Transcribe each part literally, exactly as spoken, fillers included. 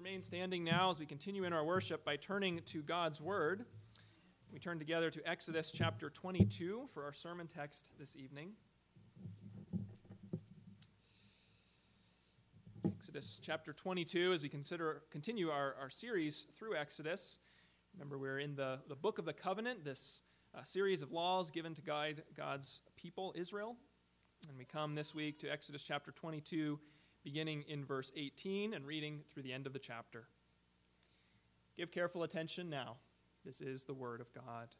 remain standing now as we continue in our worship by turning to God's Word. We turn together to Exodus chapter twenty-two for our sermon text this evening. Exodus chapter twenty-two, as we consider continue our, our series through Exodus. Remember, we're in the, the Book of the Covenant, this uh, series of laws given to guide God's people, Israel. And we come this week to Exodus chapter twenty-two, beginning in verse eighteen and reading through the end of the chapter. Give careful attention now. This is the word of God.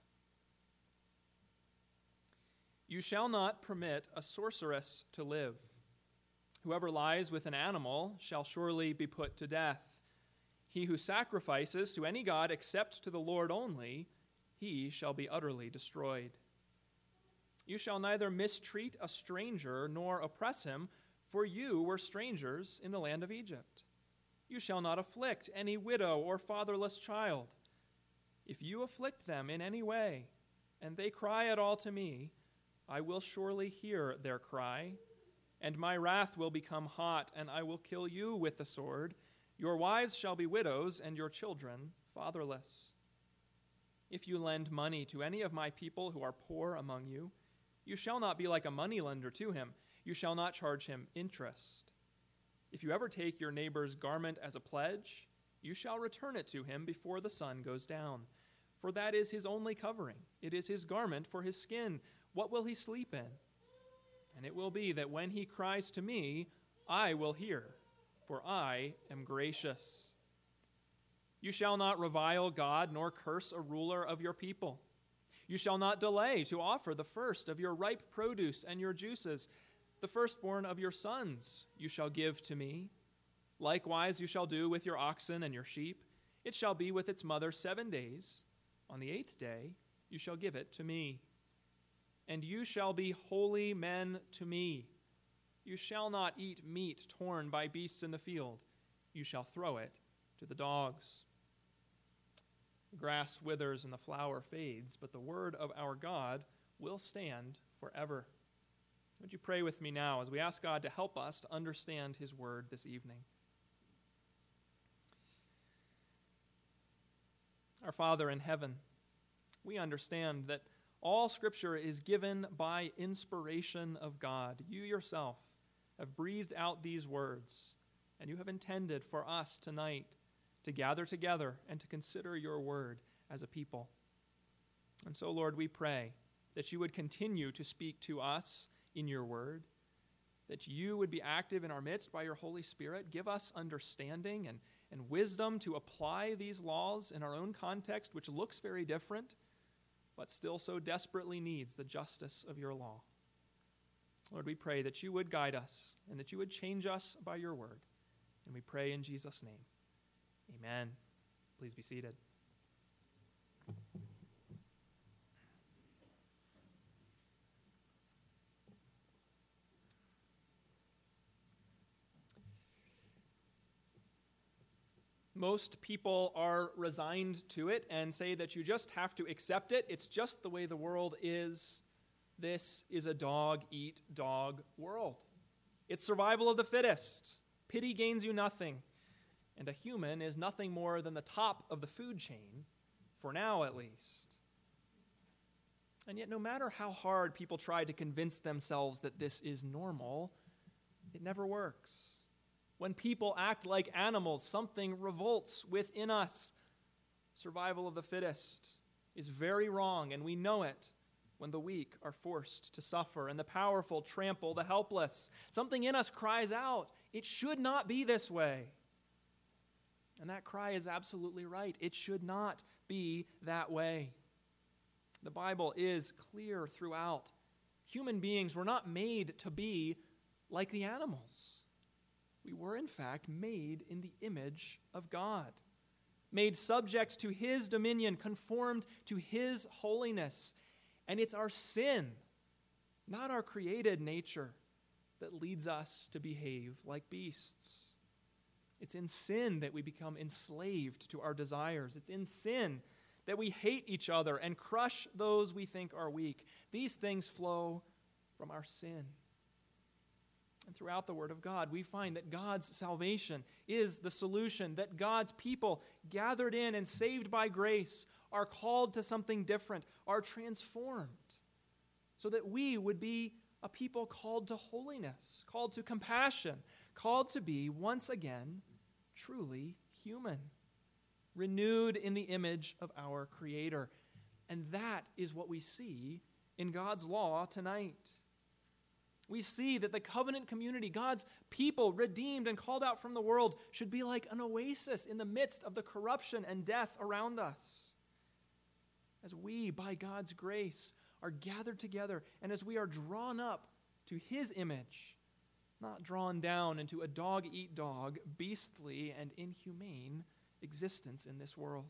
You shall not permit a sorceress to live. Whoever lies with an animal shall surely be put to death. He who sacrifices to any god except to the Lord only, he shall be utterly destroyed. You shall neither mistreat a stranger nor oppress him, for you were strangers in the land of Egypt. You shall not afflict any widow or fatherless child. If you afflict them in any way, and they cry at all to me, I will surely hear their cry, and my wrath will become hot, and I will kill you with the sword. Your wives shall be widows, and your children fatherless. If you lend money to any of my people who are poor among you, you shall not be like a moneylender to him. You shall not charge him interest. If you ever take your neighbor's garment as a pledge, you shall return it to him before the sun goes down. For that is his only covering. It is his garment for his skin. What will he sleep in? And it will be that when he cries to me, I will hear, for I am gracious. You shall not revile God nor curse a ruler of your people. You shall not delay to offer the first of your ripe produce and your juices. The firstborn of your sons you shall give to me. Likewise you shall do with your oxen and your sheep. It shall be with its mother seven days. On the eighth day you shall give it to me. And you shall be holy men to me. You shall not eat meat torn by beasts in the field. You shall throw it to the dogs. The grass withers and the flower fades, but the word of our God will stand forever. Would you pray with me now as we ask God to help us to understand his word this evening? Our Father in heaven, we understand that all Scripture is given by inspiration of God. You yourself have breathed out these words, and you have intended for us tonight to gather together and to consider your word as a people. And so, Lord, we pray that you would continue to speak to us in your word, that you would be active in our midst by your Holy Spirit. Give us understanding and, and wisdom to apply these laws in our own context, which looks very different, but still so desperately needs the justice of your law. Lord, we pray that you would guide us and that you would change us by your word. And we pray in Jesus' name. Amen. Please be seated. Most people are resigned to it and say that you just have to accept it. It's just the way the world is. This is a dog-eat-dog world. It's survival of the fittest. Pity gains you nothing. And a human is nothing more than the top of the food chain, for now at least. And yet, no matter how hard people try to convince themselves that this is normal, it never works. When people act like animals, something revolts within us. Survival of the fittest is very wrong, and we know it when the weak are forced to suffer and the powerful trample the helpless. Something in us cries out, it should not be this way. And that cry is absolutely right. It should not be that way. The Bible is clear throughout. Human beings were not made to be like the animals. We were, in fact, made in the image of God, made subject to his dominion, conformed to his holiness. And it's our sin, not our created nature, that leads us to behave like beasts. It's in sin that we become enslaved to our desires. It's in sin that we hate each other and crush those we think are weak. These things flow from our sin. And throughout the Word of God, we find that God's salvation is the solution, that God's people gathered in and saved by grace are called to something different, are transformed, so that we would be a people called to holiness, called to compassion, called to be, once again, truly human, renewed in the image of our Creator. And that is what we see in God's law tonight. We see that the covenant community, God's people redeemed and called out from the world, should be like an oasis in the midst of the corruption and death around us. As we, by God's grace, are gathered together and as we are drawn up to His image, not drawn down into a dog-eat-dog, beastly and inhumane existence in this world.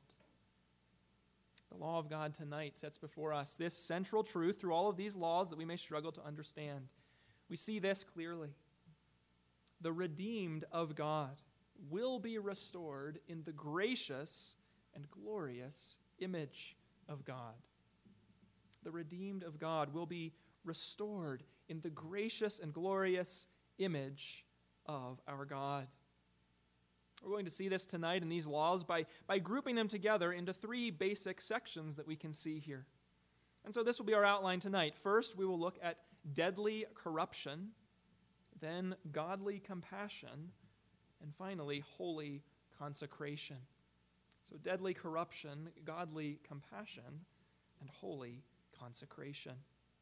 The law of God tonight sets before us this central truth through all of these laws that we may struggle to understand. We see this clearly. The redeemed of God will be restored in the gracious and glorious image of God. The redeemed of God will be restored in the gracious and glorious image of our God. We're going to see this tonight in these laws by, by grouping them together into three basic sections that we can see here. And so this will be our outline tonight. First, we will look at deadly corruption, then godly compassion, and finally, holy consecration. So deadly corruption, godly compassion, and holy consecration.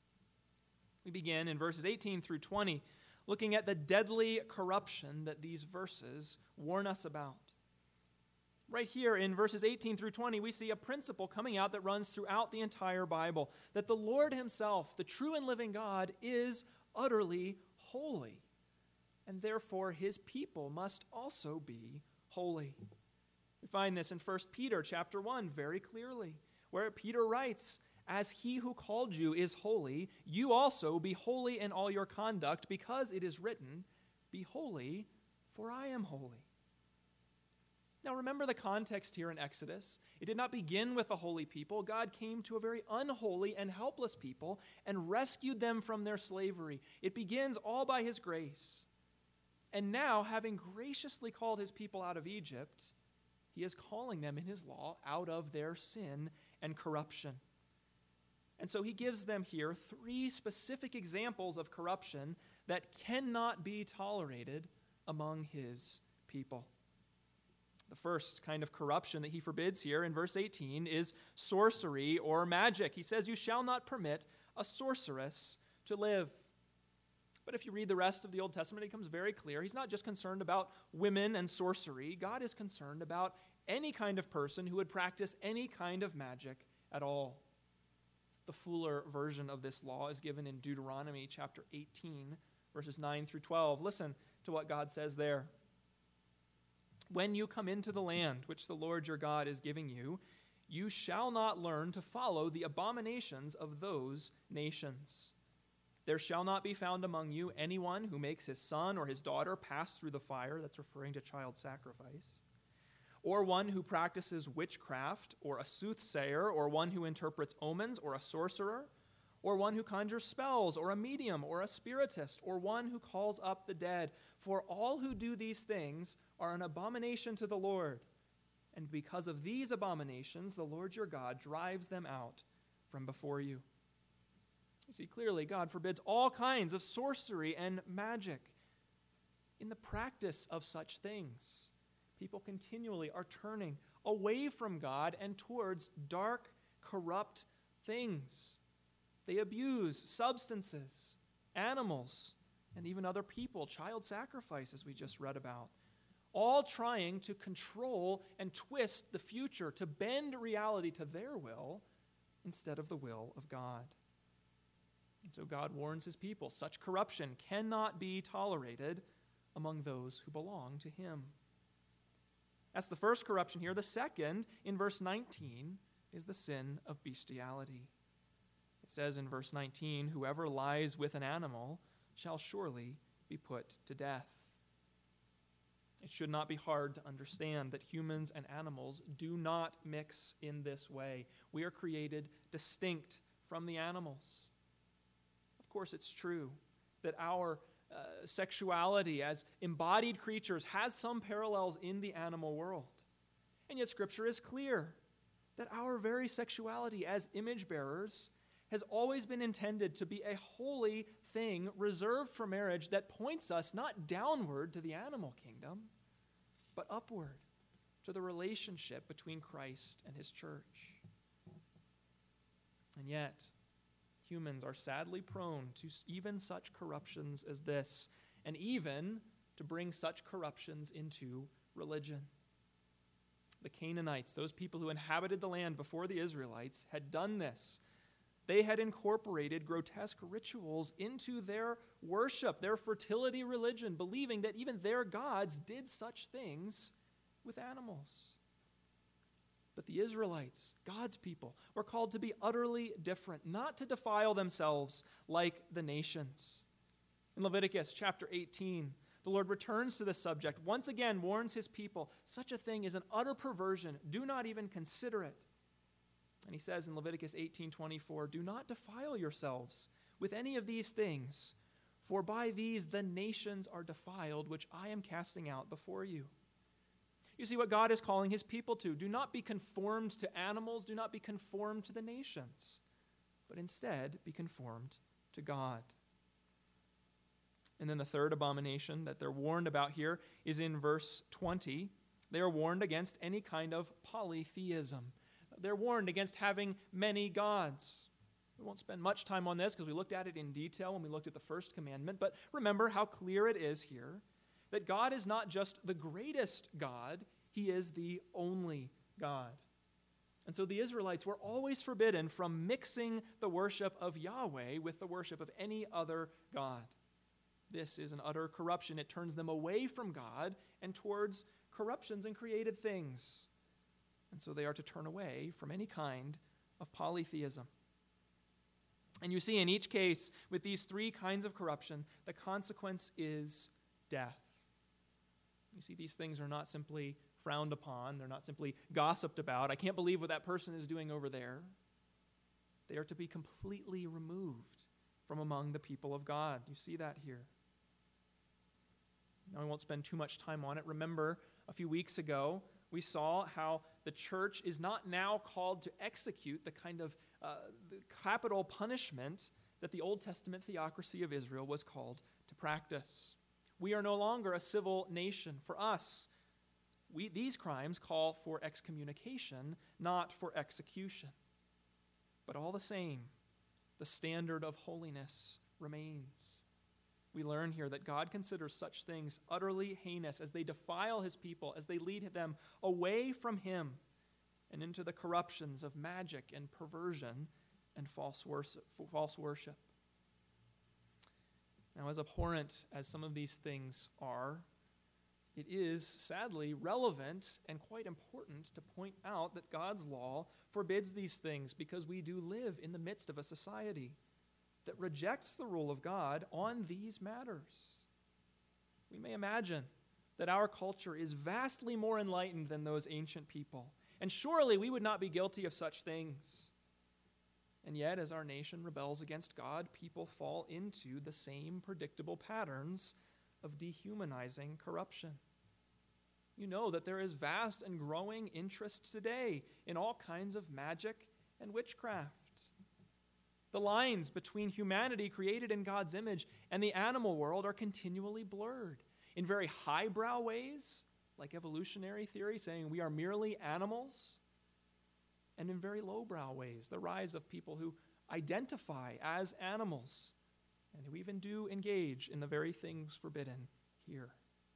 We begin in verses eighteen through twenty, looking at the deadly corruption that these verses warn us about. Right here in verses eighteen through twenty, we see a principle coming out that runs throughout the entire Bible, that the Lord Himself, the true and living God, is utterly holy, and therefore His people must also be holy. We find this in First Peter chapter one very clearly, where Peter writes, "As He who called you is holy, you also be holy in all your conduct, because it is written, 'Be holy, for I am holy.'" Now remember the context here in Exodus. It did not begin with a holy people. God came to a very unholy and helpless people and rescued them from their slavery. It begins all by His grace. And now, having graciously called His people out of Egypt, He is calling them in His law out of their sin and corruption. And so He gives them here three specific examples of corruption that cannot be tolerated among His people. The first kind of corruption that He forbids here in verse eighteen is sorcery or magic. He says, "You shall not permit a sorceress to live." But if you read the rest of the Old Testament, it becomes very clear He's not just concerned about women and sorcery. God is concerned about any kind of person who would practice any kind of magic at all. The fuller version of this law is given in Deuteronomy chapter eighteen, verses nine through twelve. Listen to what God says there. "When you come into the land which the Lord your God is giving you, you shall not learn to follow the abominations of those nations. There shall not be found among you anyone who makes his son or his daughter pass through the fire," that's referring to child sacrifice, "or one who practices witchcraft, or a soothsayer, or one who interprets omens, or a sorcerer, or one who conjures spells, or a medium, or a spiritist, or one who calls up the dead. For all who do these things are an abomination to the Lord. And because of these abominations, the Lord your God drives them out from before you." You see, clearly, God forbids all kinds of sorcery and magic. In the practice of such things, people continually are turning away from God and towards dark, corrupt things. They abuse substances, animals, and even other people, child sacrifice, as we just read about, all trying to control and twist the future, to bend reality to their will instead of the will of God. And so God warns His people, such corruption cannot be tolerated among those who belong to Him. That's the first corruption here. The second, in verse nineteen, is the sin of bestiality. It says in verse nineteen, "Whoever lies with an animal shall surely be put to death." It should not be hard to understand that humans and animals do not mix in this way. We are created distinct from the animals. Of course, it's true that our uh, sexuality as embodied creatures has some parallels in the animal world. And yet Scripture is clear that our very sexuality as image bearers has always been intended to be a holy thing reserved for marriage that points us not downward to the animal kingdom, but upward to the relationship between Christ and his church. And yet, humans are sadly prone to even such corruptions as this, and even to bring such corruptions into religion. The Canaanites, those people who inhabited the land before the Israelites, had done this. They had incorporated grotesque rituals into their worship, their fertility religion, believing that even their gods did such things with animals. But the Israelites, God's people, were called to be utterly different, not to defile themselves like the nations. In Leviticus chapter eighteen, the Lord returns to this subject, once again warns his people, such a thing is an utter perversion. Do not even consider it. And he says in Leviticus eighteen twenty-four, do not defile yourselves with any of these things, for by these the nations are defiled, which I am casting out before you. You see what God is calling his people to. Do not be conformed to animals. Do not be conformed to the nations, but instead be conformed to God. And then the third abomination that they're warned about here is in verse twenty. They are warned against any kind of polytheism. They're warned against having many gods. We won't spend much time on this because we looked at it in detail when we looked at the first commandment, but remember how clear it is here that God is not just the greatest God, he is the only God. And so the Israelites were always forbidden from mixing the worship of Yahweh with the worship of any other God. This is an utter corruption. It turns them away from God and towards corruptions and created things. And so they are to turn away from any kind of polytheism. And you see, in each case, with these three kinds of corruption, the consequence is death. You see, these things are not simply frowned upon. They're not simply gossiped about. I can't believe what that person is doing over there. They are to be completely removed from among the people of God. You see that here. Now, we won't spend too much time on it. Remember, a few weeks ago, we saw how the church is not now called to execute the kind of uh, the capital punishment that the Old Testament theocracy of Israel was called to practice. We are no longer a civil nation. For us, we, these crimes call for excommunication, not for execution. But all the same, the standard of holiness remains. We learn here that God considers such things utterly heinous as they defile his people, as they lead them away from him and into the corruptions of magic and perversion and false worship. False worship. Now, as abhorrent as some of these things are, it is sadly relevant and quite important to point out that God's law forbids these things because we do live in the midst of a society that rejects the rule of God on these matters. We may imagine that our culture is vastly more enlightened than those ancient people, and surely we would not be guilty of such things. And yet, as our nation rebels against God, people fall into the same predictable patterns of dehumanizing corruption. You know that there is vast and growing interest today in all kinds of magic and witchcraft. The lines between humanity created in God's image and the animal world are continually blurred in very highbrow ways, like evolutionary theory saying we are merely animals, and in very lowbrow ways, the rise of people who identify as animals and who even do engage in the very things forbidden here.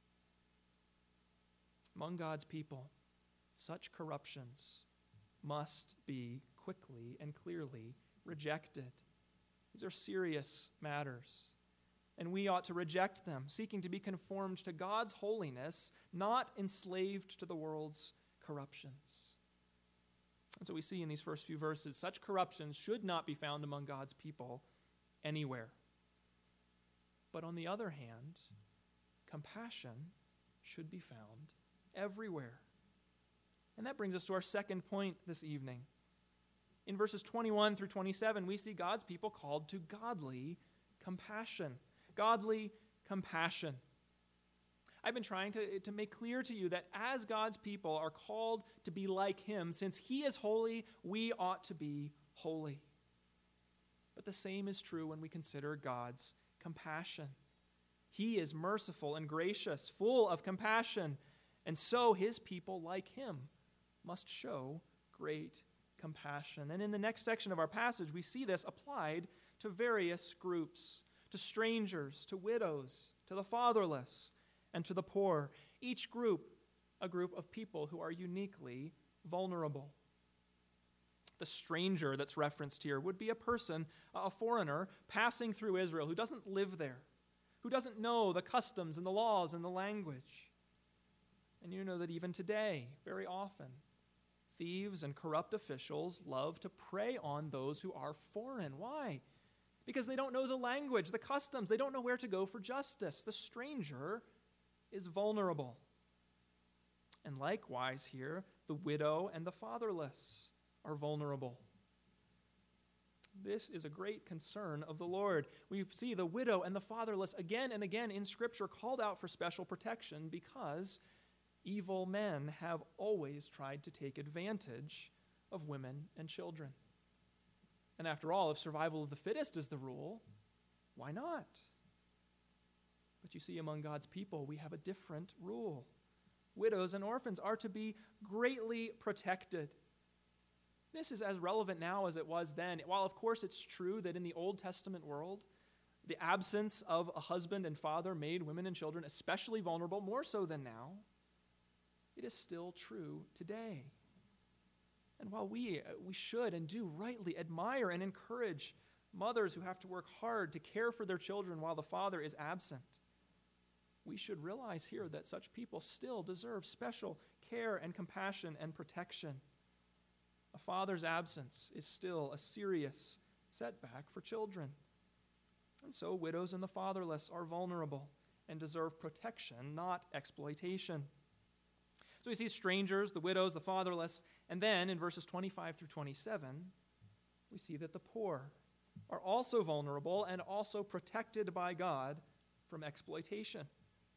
Among God's people, such corruptions must be quickly and clearly rejected. These are serious matters, and we ought to reject them, seeking to be conformed to God's holiness, not enslaved to the world's corruptions. And so we see in these first few verses, such corruptions should not be found among God's people anywhere. But on the other hand, compassion should be found everywhere. And that brings us to our second point this evening. In verses twenty-one through twenty-seven, we see God's people called to godly compassion. Godly compassion. I've been trying to, to make clear to you that as God's people are called to be like him, since he is holy, we ought to be holy. But the same is true when we consider God's compassion. He is merciful and gracious, full of compassion, and so his people, like him, must show great compassion. And in the next section of our passage, we see this applied to various groups, to strangers, to widows, to the fatherless, and to the poor. Each group, a group of people who are uniquely vulnerable. The stranger that's referenced here would be a person, a foreigner, passing through Israel who doesn't live there, who doesn't know the customs and the laws and the language. And you know that even today, very often, thieves and corrupt officials love to prey on those who are foreign. Why? Because they don't know the language, the customs. They don't know where to go for justice. The stranger is vulnerable. And likewise here, the widow and the fatherless are vulnerable. This is a great concern of the Lord. We see the widow and the fatherless again and again in Scripture called out for special protection because evil men have always tried to take advantage of women and children. And after all, if survival of the fittest is the rule, why not? But you see, among God's people, we have a different rule. Widows and orphans are to be greatly protected. This is as relevant now as it was then. While, of course, it's true that in the Old Testament world, the absence of a husband and father made women and children especially vulnerable, more so than now, it is still true today. And while we, we should and do rightly admire and encourage mothers who have to work hard to care for their children while the father is absent, we should realize here that such people still deserve special care and compassion and protection. A father's absence is still a serious setback for children. And so widows and the fatherless are vulnerable and deserve protection, not exploitation. So we see strangers, the widows, the fatherless, and then in verses twenty-five through twenty-seven, we see that the poor are also vulnerable and also protected by God from exploitation.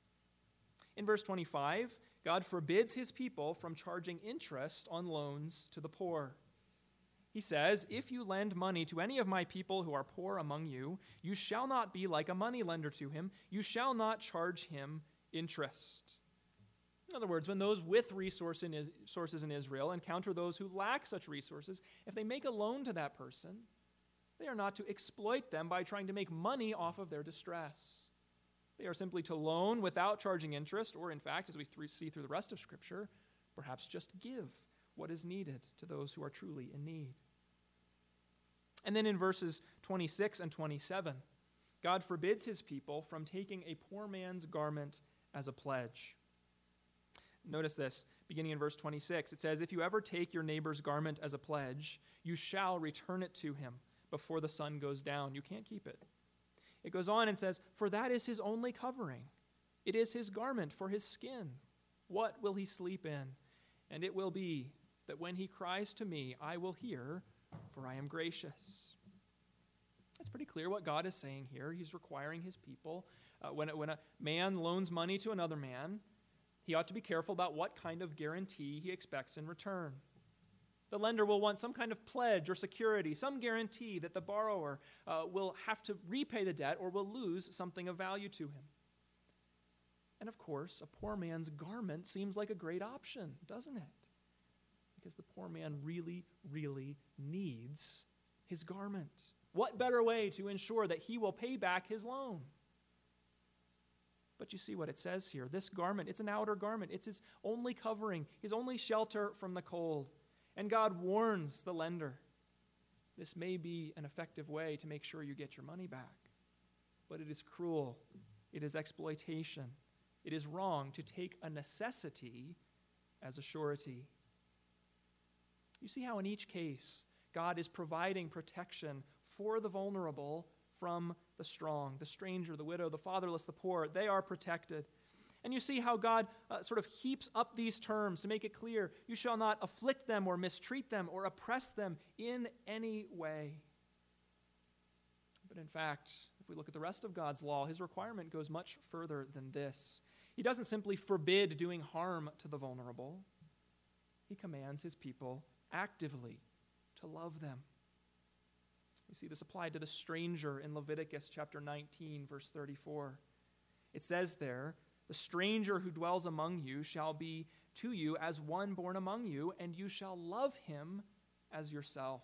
In verse twenty-five, God forbids his people from charging interest on loans to the poor. He says, "If you lend money to any of my people who are poor among you, you shall not be like a moneylender to him. You shall not charge him interest." In other words, when those with resource in is, sources in Israel encounter those who lack such resources, if they make a loan to that person, they are not to exploit them by trying to make money off of their distress. They are simply to loan without charging interest, or in fact, as we th- see through the rest of Scripture, perhaps just give what is needed to those who are truly in need. And then in verses twenty-six and twenty-seven, God forbids his people from taking a poor man's garment as a pledge. Notice this, beginning in verse twenty-six, it says, "If you ever take your neighbor's garment as a pledge, you shall return it to him before the sun goes down." You can't keep it. It goes on and says, "For that is his only covering. It is his garment for his skin. What will he sleep in? And it will be that when he cries to me, I will hear, for I am gracious." It's pretty clear what God is saying here. He's requiring his people, uh, when, when a man loans money to another man, he ought to be careful about what kind of guarantee he expects in return. The lender will want some kind of pledge or security, some guarantee that the borrower uh, will have to repay the debt or will lose something of value to him. And of course, a poor man's garment seems like a great option, doesn't it? Because the poor man really, really needs his garment. What better way to ensure that he will pay back his loan? But you see what it says here. This garment, it's an outer garment. It's his only covering, his only shelter from the cold. And God warns the lender, this may be an effective way to make sure you get your money back. But it is cruel. It is exploitation. It is wrong to take a necessity as a surety. You see how in each case, God is providing protection for the vulnerable from the strong, the stranger, the widow, the fatherless, the poor. They are protected. And you see how God uh, sort of heaps up these terms to make it clear. You shall not afflict them or mistreat them or oppress them in any way. But in fact, If we look at the rest of God's law, his requirement goes much further than this. He doesn't simply forbid doing harm to the vulnerable. He commands his people actively to love them. We see this applied to the stranger in Leviticus chapter nineteen, verse thirty-four. It says there, "The stranger who dwells among you shall be to you as one born among you, and you shall love him as yourself."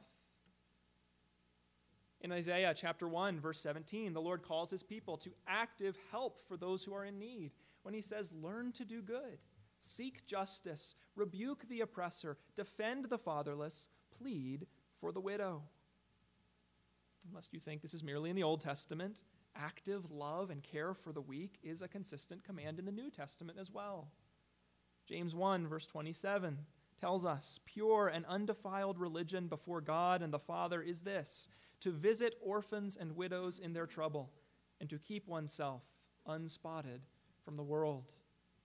In Isaiah chapter one, verse seventeen, the Lord calls his people to active help for those who are in need when he says, "Learn to do good, seek justice, rebuke the oppressor, defend the fatherless, plead for the widow." Unless you think this is merely in the Old Testament, active love and care for the weak is a consistent command in the New Testament as well. James one, verse twenty-seven tells us, "Pure and undefiled religion before God and the Father is this, to visit orphans and widows in their trouble, and to keep oneself unspotted from the world."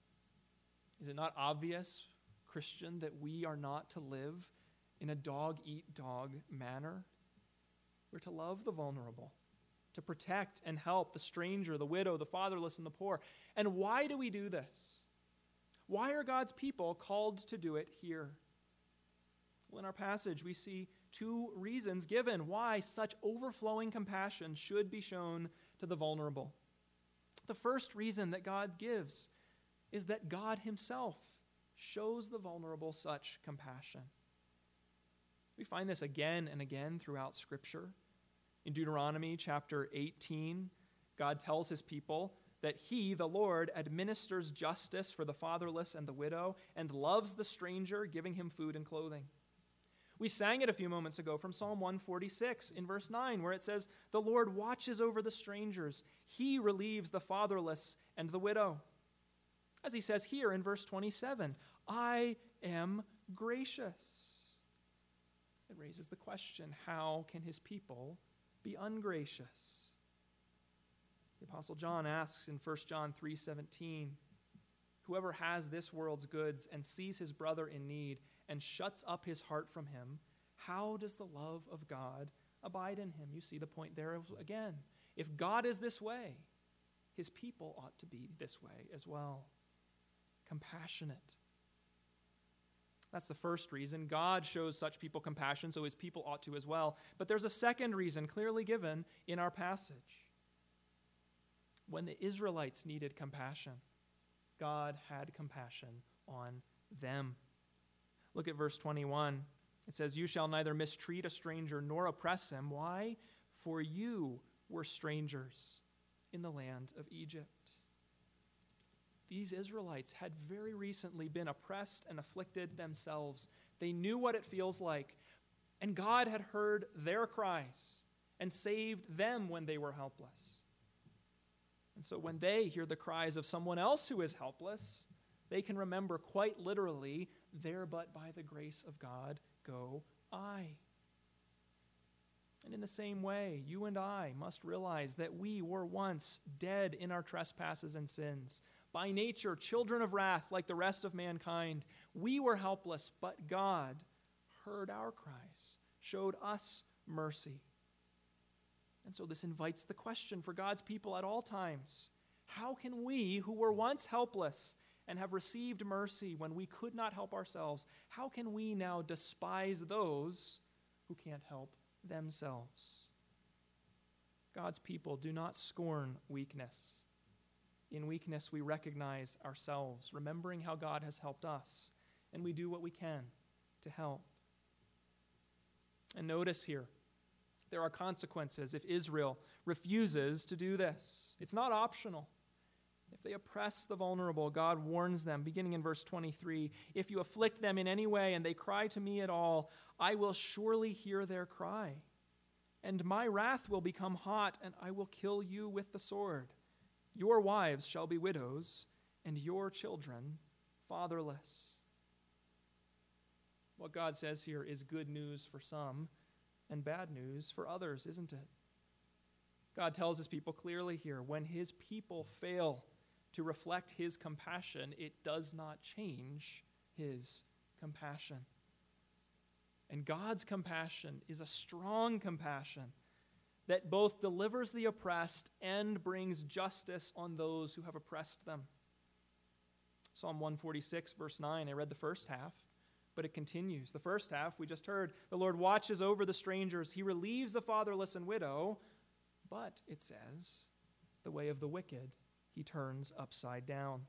Is it not obvious, Christian, that we are not to live in a dog-eat-dog manner? We're to love the vulnerable, to protect and help the stranger, the widow, the fatherless, and the poor. And why do we do this? Why are God's people called to do it here? Well, in our passage, we see two reasons given why such overflowing compassion should be shown to the vulnerable. The first reason that God gives is that God himself shows the vulnerable such compassion. We find this again and again throughout Scripture. In Deuteronomy chapter eighteen, God tells his people that he, the Lord, administers justice for the fatherless and the widow and loves the stranger, giving him food and clothing. We sang it a few moments ago from Psalm one forty-six in verse nine, where it says, "The Lord watches over the strangers. He relieves the fatherless and the widow." As he says here in verse twenty-seven, "I am gracious." It raises the question, how can his people be ungracious? The Apostle John asks in First John three seventeen, "Whoever has this world's goods and sees his brother in need and shuts up his heart from him, how does the love of God abide in him?" You see the point there again. If God is this way, his people ought to be this way as well. Compassionate. That's the first reason. God shows such people compassion, so his people ought to as well. But there's a second reason clearly given in our passage. When the Israelites needed compassion, God had compassion on them. Look at verse twenty-one. It says, "You shall neither mistreat a stranger nor oppress him." Why? "For you were strangers in the land of Egypt." These Israelites had very recently been oppressed and afflicted themselves. They knew what it feels like, and God had heard their cries and saved them when they were helpless. And so when they hear the cries of someone else who is helpless, they can remember quite literally, "There but by the grace of God go I." And in the same way, you and I must realize that we were once dead in our trespasses and sins. By nature, children of wrath like the rest of mankind. We were helpless, but God heard our cries, showed us mercy. And so this invites the question for God's people at all times. How can we, who were once helpless and have received mercy when we could not help ourselves, how can we now despise those who can't help themselves? God's people do not scorn weakness. In weakness, we recognize ourselves, remembering how God has helped us, and we do what we can to help. And notice here, there are consequences if Israel refuses to do this. It's not optional. If they oppress the vulnerable, God warns them, beginning in verse twenty-three, "If you afflict them in any way and they cry to me at all, I will surely hear their cry. And my wrath will become hot, and I will kill you with the sword. Your wives shall be widows, and your children fatherless." What God says here is good news for some and bad news for others, isn't it? God tells his people clearly here, when his people fail to reflect his compassion, it does not change his compassion. And God's compassion is a strong compassion that both delivers the oppressed and brings justice on those who have oppressed them. Psalm one forty-six, verse nine, I read the first half, but it continues. The first half, we just heard, the Lord watches over the strangers. He relieves the fatherless and widow, but, it says, the way of the wicked he turns upside down.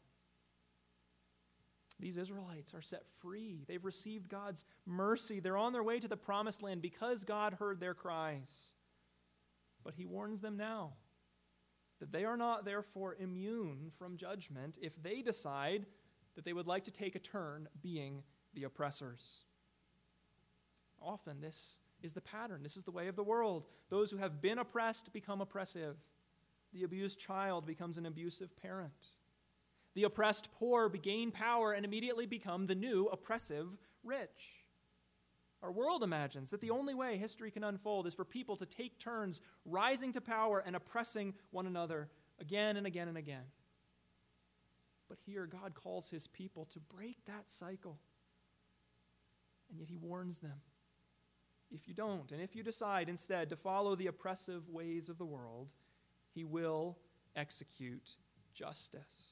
These Israelites are set free. They've received God's mercy. They're on their way to the promised land because God heard their cries. But he warns them now that they are not therefore immune from judgment if they decide that they would like to take a turn being the oppressors. Often this is the pattern. This is the way of the world. Those who have been oppressed become oppressive. The abused child becomes an abusive parent. The oppressed poor gain power and immediately become the new oppressive rich. Our world imagines that the only way history can unfold is for people to take turns rising to power and oppressing one another again and again and again. But here God calls his people to break that cycle. And yet he warns them, if you don't, and if you decide instead to follow the oppressive ways of the world, he will execute justice.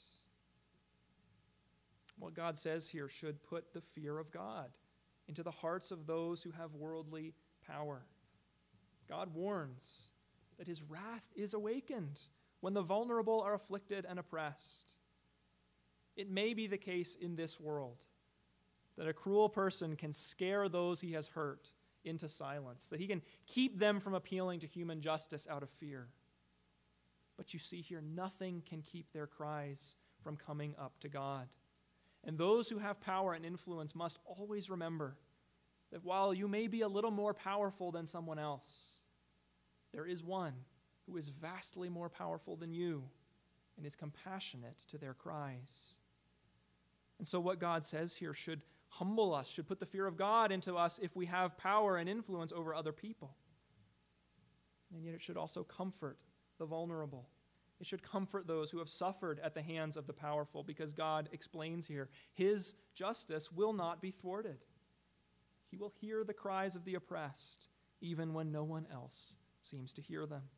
What God says here should put the fear of God into the hearts of those who have worldly power. God warns that his wrath is awakened when the vulnerable are afflicted and oppressed. It may be the case in this world that a cruel person can scare those he has hurt into silence, that he can keep them from appealing to human justice out of fear. But you see here, nothing can keep their cries from coming up to God. And those who have power and influence must always remember that while you may be a little more powerful than someone else, there is one who is vastly more powerful than you and is compassionate to their cries. And so what God says here should humble us, should put the fear of God into us if we have power and influence over other people. And yet it should also comfort the vulnerable. It should comfort those who have suffered at the hands of the powerful, because God explains here, his justice will not be thwarted. He will hear the cries of the oppressed, even when no one else seems to hear them.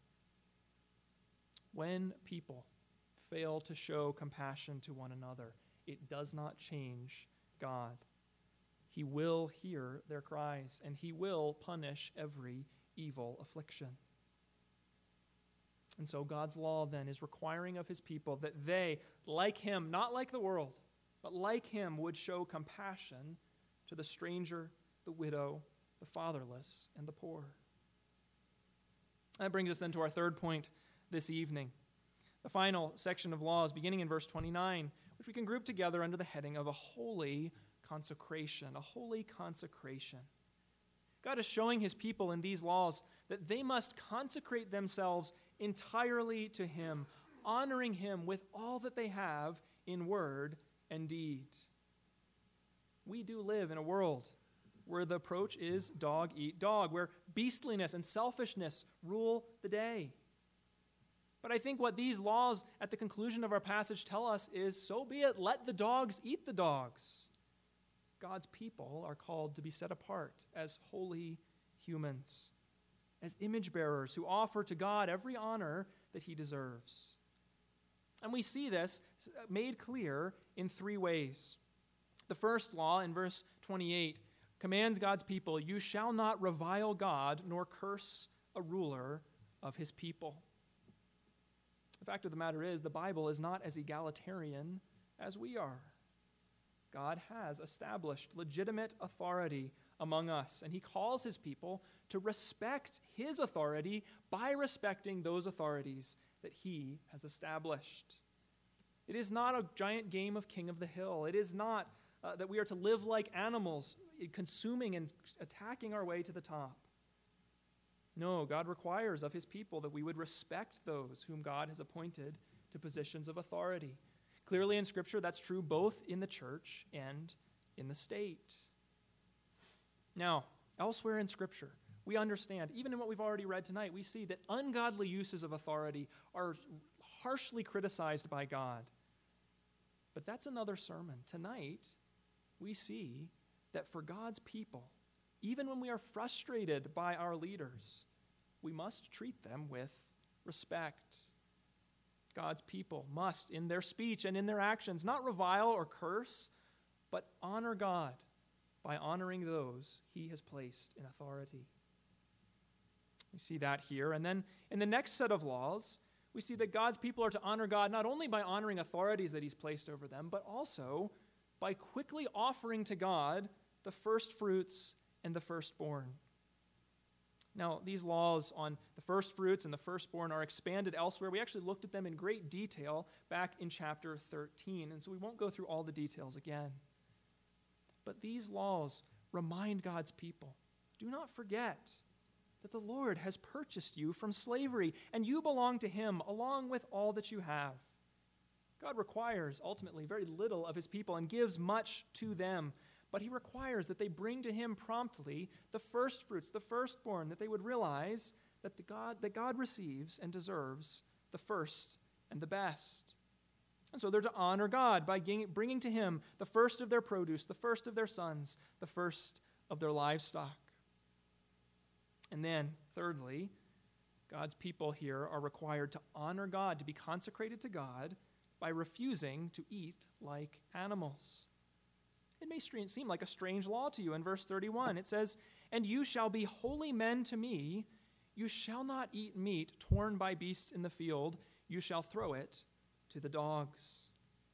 When people fail to show compassion to one another, it does not change God. He will hear their cries, and he will punish every evil affliction. And so God's law then is requiring of his people that they, like him, not like the world, but like him, would show compassion to the stranger, the widow, the fatherless, and the poor. That brings us then to our third point this evening. The final section of laws, beginning in verse twenty-nine, which we can group together under the heading of a holy consecration, a holy consecration. God is showing his people in these laws that they must consecrate themselves entirely to him, honoring him with all that they have in word and deed. We do live in a world where the approach is dog eat dog, where beastliness and selfishness rule the day. But I think what these laws at the conclusion of our passage tell us is, so be it, let the dogs eat the dogs. God's people are called to be set apart as holy humans, as image bearers who offer to God every honor that he deserves. And we see this made clear in three ways. The first law in verse twenty-eight commands God's people, you shall not revile God nor curse a ruler of his people. The fact of the matter is, the Bible is not as egalitarian as we are. God has established legitimate authority among us, and he calls his people to respect his authority by respecting those authorities that he has established. It is not a giant game of king of the hill. It is not uh, that we are to live like animals, consuming and attacking our way to the top. No, God requires of his people that we would respect those whom God has appointed to positions of authority. Clearly in Scripture, that's true both in the church and in the state. Now, elsewhere in Scripture, we understand, even in what we've already read tonight, we see that ungodly uses of authority are harshly criticized by God. But that's another sermon. Tonight, we see that for God's people, even when we are frustrated by our leaders, we must treat them with respect. God's people must, in their speech and in their actions, not revile or curse, but honor God by honoring those he has placed in authority. We see that here. And then in the next set of laws, we see that God's people are to honor God not only by honoring authorities that he's placed over them, but also by quickly offering to God the first fruits and the firstborn. Now, these laws on the first fruits and the firstborn are expanded elsewhere. We actually looked at them in great detail back in chapter thirteen, and so we won't go through all the details again. But these laws remind God's people, do not forget that the Lord has purchased you from slavery, and you belong to him along with all that you have. God requires ultimately very little of his people and gives much to them, but he requires that they bring to him promptly the first fruits, the firstborn, that they would realize that the God that God receives and deserves the first and the best. And so they're to honor God by bringing to him the first of their produce, the first of their sons, the first of their livestock. And then, thirdly, God's people here are required to honor God, to be consecrated to God by refusing to eat like animals. It may seem like a strange law to you. In verse thirty-one, it says, "And you shall be holy men to me. You shall not eat meat torn by beasts in the field. You shall throw it to the dogs."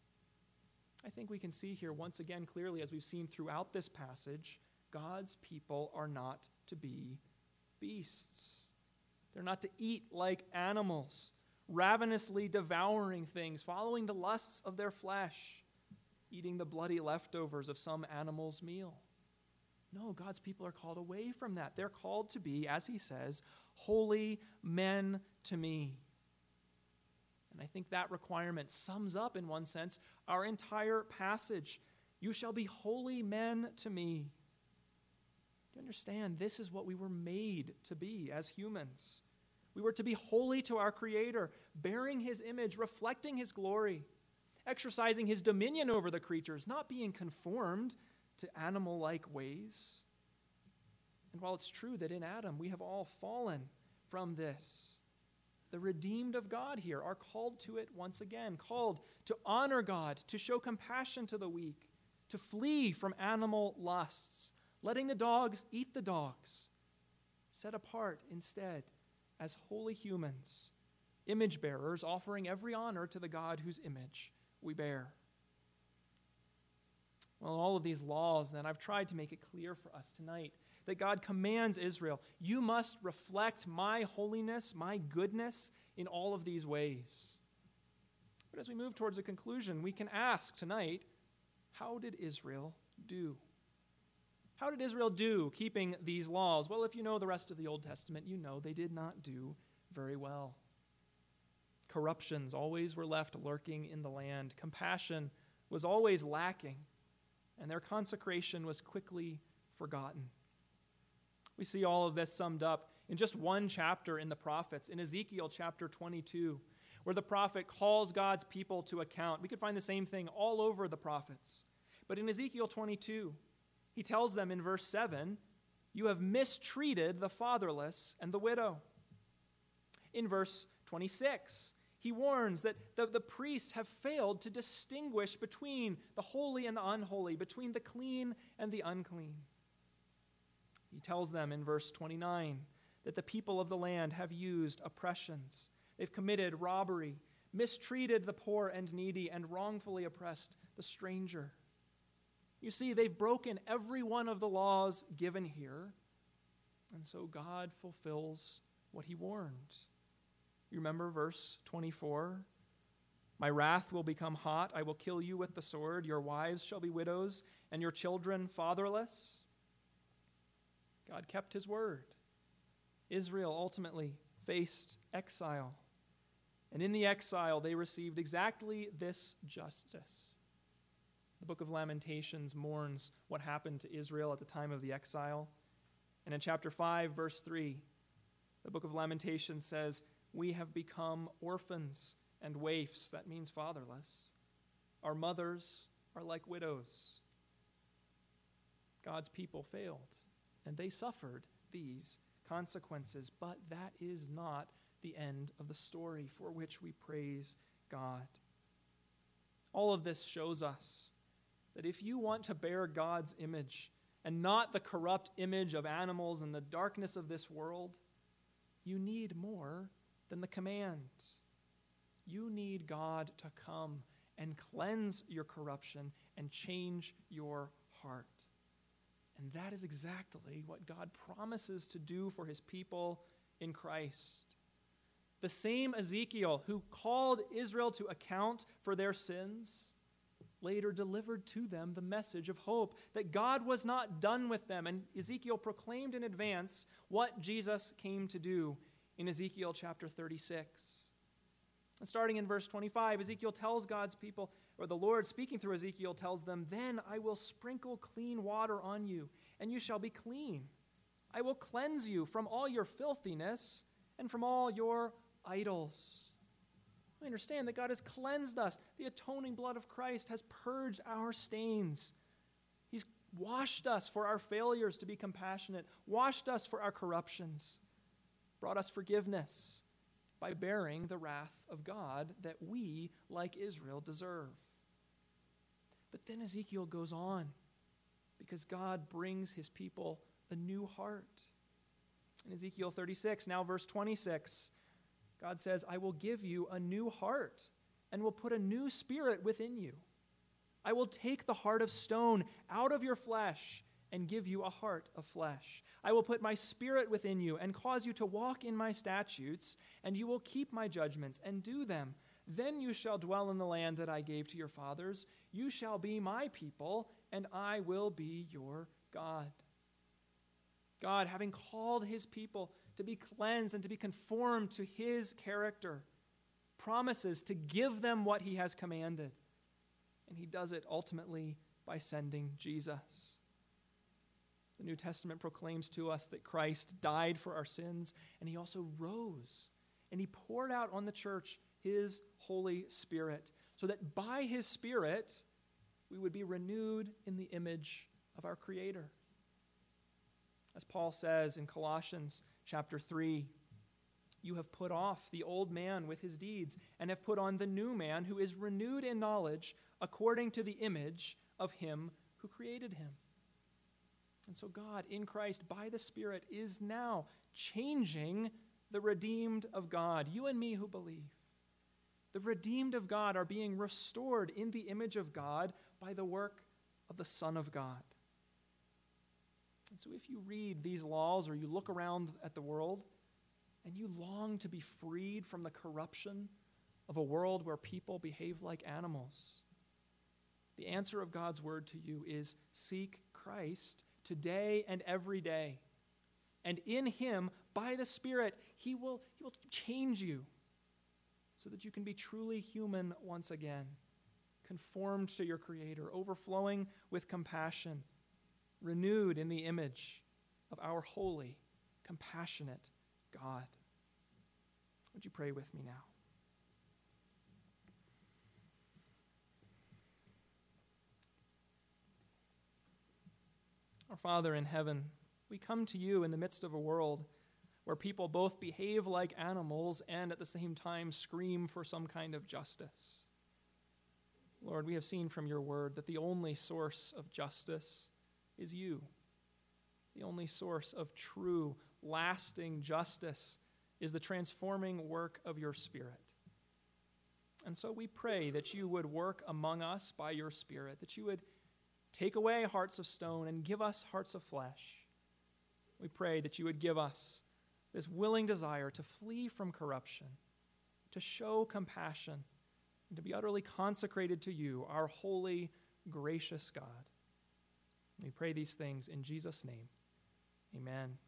I think we can see here once again clearly, as we've seen throughout this passage, God's people are not to be beasts. They're not to eat like animals, ravenously devouring things, following the lusts of their flesh, eating the bloody leftovers of some animal's meal. No, God's people are called away from that. They're called to be, as he says, holy men to me. And I think that requirement sums up, in one sense, our entire passage. You shall be holy men to me. Do you understand? This is what we were made to be as humans. We were to be holy to our Creator, bearing his image, reflecting his glory, exercising his dominion over the creatures, not being conformed to animal-like ways. And while it's true that in Adam we have all fallen from this, the redeemed of God here are called to it once again, called to honor God, to show compassion to the weak, to flee from animal lusts, letting the dogs eat the dogs, set apart instead as holy humans, image bearers, offering every honor to the God whose image we bear. Well, all of these laws, then, I've tried to make it clear for us tonight that God commands Israel, you must reflect my holiness, my goodness in all of these ways. But as we move towards a conclusion, we can ask tonight, how did Israel do? How did Israel do keeping these laws? Well, if you know the rest of the Old Testament, you know they did not do very well. Corruptions always were left lurking in the land. Compassion was always lacking, and their consecration was quickly forgotten. We see all of this summed up in just one chapter in the prophets, in Ezekiel chapter twenty-two, where the prophet calls God's people to account. We could find the same thing all over the prophets. But in Ezekiel twenty-two, he tells them in verse seven, you have mistreated the fatherless and the widow. In verse twenty-six, he warns that the, the priests have failed to distinguish between the holy and the unholy, between the clean and the unclean. He tells them in verse twenty-nine that the people of the land have used oppressions. They've committed robbery, mistreated the poor and needy, and wrongfully oppressed the stranger. You see, they've broken every one of the laws given here, and so God fulfills what he warned. You remember verse twenty-four? My wrath will become hot. I will kill you with the sword. Your wives shall be widows, and your children fatherless. God kept his word. Israel ultimately faced exile. And in the exile, they received exactly this justice. The book of Lamentations mourns what happened to Israel at the time of the exile. And in chapter five, verse three, the book of Lamentations says, we have become orphans and waifs. That means fatherless. Our mothers are like widows. God's people failed, and they suffered these consequences. But that is not the end of the story, for which we praise God. All of this shows us that if you want to bear God's image and not the corrupt image of animals and the darkness of this world, you need more than the command. You need God to come and cleanse your corruption and change your heart. And that is exactly what God promises to do for his people in Christ. The same Ezekiel who called Israel to account for their sins later delivered to them the message of hope, that God was not done with them. And Ezekiel proclaimed in advance what Jesus came to do in Ezekiel chapter thirty-six. And starting in verse twenty-five, Ezekiel tells God's people, or the Lord speaking through Ezekiel tells them, "Then I will sprinkle clean water on you, and you shall be clean. I will cleanse you from all your filthiness and from all your idols." We understand that God has cleansed us. The atoning blood of Christ has purged our stains. He's washed us for our failures to be compassionate, washed us for our corruptions, brought us forgiveness by bearing the wrath of God that we, like Israel, deserve. But then Ezekiel goes on, because God brings his people a new heart. In Ezekiel thirty-six, now verse twenty-six, God says, "I will give you a new heart and will put a new spirit within you. I will take the heart of stone out of your flesh and give you a heart of flesh. I will put my spirit within you and cause you to walk in my statutes, and you will keep my judgments and do them. Then you shall dwell in the land that I gave to your fathers. You shall be my people, and I will be your God." God, having called his people to be cleansed and to be conformed to his character, promises to give them what he has commanded. And he does it ultimately by sending Jesus. The New Testament proclaims to us that Christ died for our sins, and he also rose, and he poured out on the church his Holy Spirit, so that by his Spirit we would be renewed in the image of our Creator. As Paul says in Colossians chapter three, "You have put off the old man with his deeds, and have put on the new man, who is renewed in knowledge according to the image of him who created him." And so God, in Christ, by the Spirit, is now changing the redeemed of God, you and me who believe. The redeemed of God are being restored in the image of God by the work of the Son of God. And so if you read these laws, or you look around at the world, and you long to be freed from the corruption of a world where people behave like animals, the answer of God's word to you is seek Christ today and every day. And in him, by the Spirit, he will, he will change you so that you can be truly human once again, conformed to your Creator, overflowing with compassion, renewed in the image of our holy, compassionate God. Would you pray with me now? Our Father in heaven, we come to you in the midst of a world where people both behave like animals and at the same time scream for some kind of justice. Lord, we have seen from your word that the only source of justice is you. The only source of true, lasting justice is the transforming work of your Spirit. And so we pray that you would work among us by your Spirit, that you would take away hearts of stone and give us hearts of flesh. We pray that you would give us this willing desire to flee from corruption, to show compassion, and to be utterly consecrated to you, our holy, gracious God. We pray these things in Jesus' name. Amen.